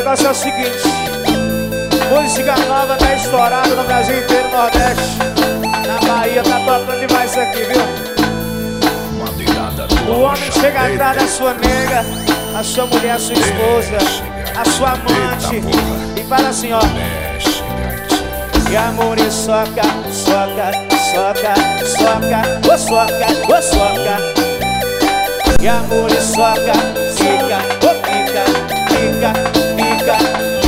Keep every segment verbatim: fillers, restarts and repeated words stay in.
negócio é o seguinte: música nova tá estourada no Brasil inteiro, Nordeste. Na Bahia tá tocando demais isso aqui, viu? O homem chega atrás da sua nega, a sua mulher, a sua esposa, a sua amante, e fala assim, ó: e amor e soca, soca, soca, soca, ô soca, ô soca. E amor e soca, fica, ô fica, fica, fica,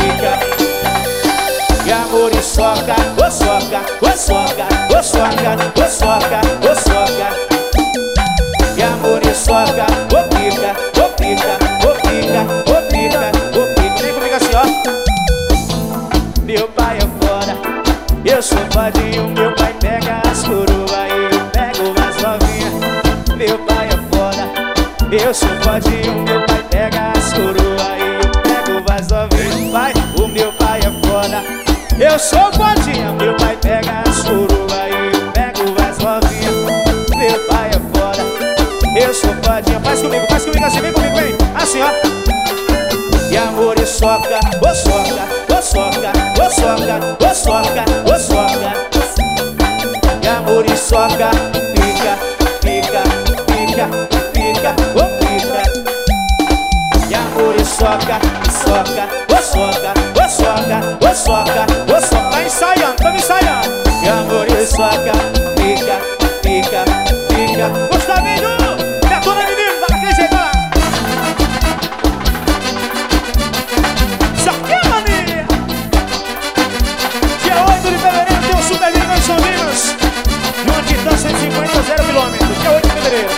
fica. E amor e soca, ô soca, ô soca, ô soca, ô soca, ô soca. E amor e soca, ô fica, ô fica, ô fica, ô fica, ô fica. Vem comigo assim, ó. Meu pai é foda, eu sou fodinho. Meu pai pega as coroas e eu pego as novinhas. Meu pai é foda, eu sou fodinho. Meu pai pega as coroas e eu pego as novinhas. Vai, o meu pai é foda, eu sou fodinha. Meu pai pega as coroas e eu pego as novinhas. Meu pai é foda, eu sou fodinha. Faz comigo, faz comigo assim, vem comigo, vem. Assim, ó. E amor e soca, ô soca, ô soca, ô soca, ô soca, ô soca. E amor e soca, fica, fica, fica, fica, ô fica. E amor e soca, soca, ô soca, ô soca, ô soca, ô soca. Tá ensaiando, tá me ensaiando. E amor e soca, fica, fica, fica. Gustavinho! cento e cinquenta, zero quilômetros, dia oito de fevereiro.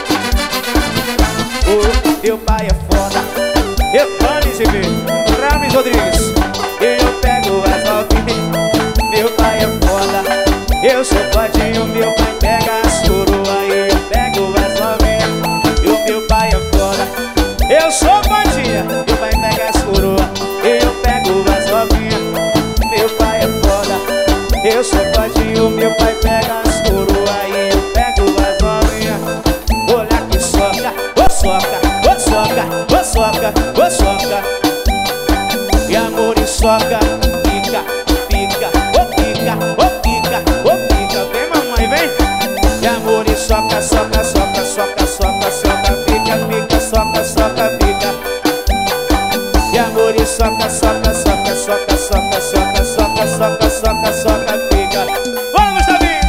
O meu pai é foda, eu Rani C V, Rames Rodrigues. Eu pego as novinhas. Meu pai é foda, eu sou fodinho. Meu pai pega as coroas e eu pego as novinhas. E o meu pai é foda, eu sou fodinha. Meu pai pega as coroas e eu pego as novinhas. Meu pai é foda, eu sou fodinho. Meu pai pega as coroas e eu pego as novinhas. Olha que soca, ô soca, ô soca, ô soca, ô soca. E amor e soca, fica, fica, ô fica, ô fica, ô fica. Vem mamãe, vem. E amor e soca, soca, soca, soca, soca, soca. Fica, fica, soca, soca, fica. E amor e soca, soca, soca, soca, soca, soca, soca, soca, soca, soca, fica. Vamos, Gustavinho!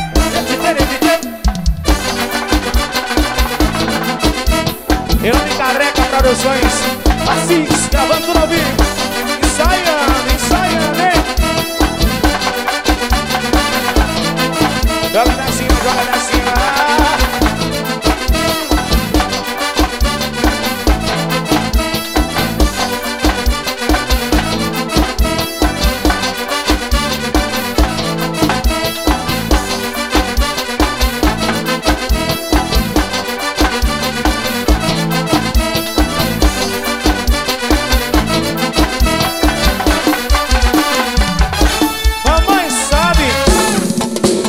Eu me Careca Produções, Assis, gravando tudo ao vivo. Ensaiando, ensaiando, hein? Joga pra cima, joga pra cima.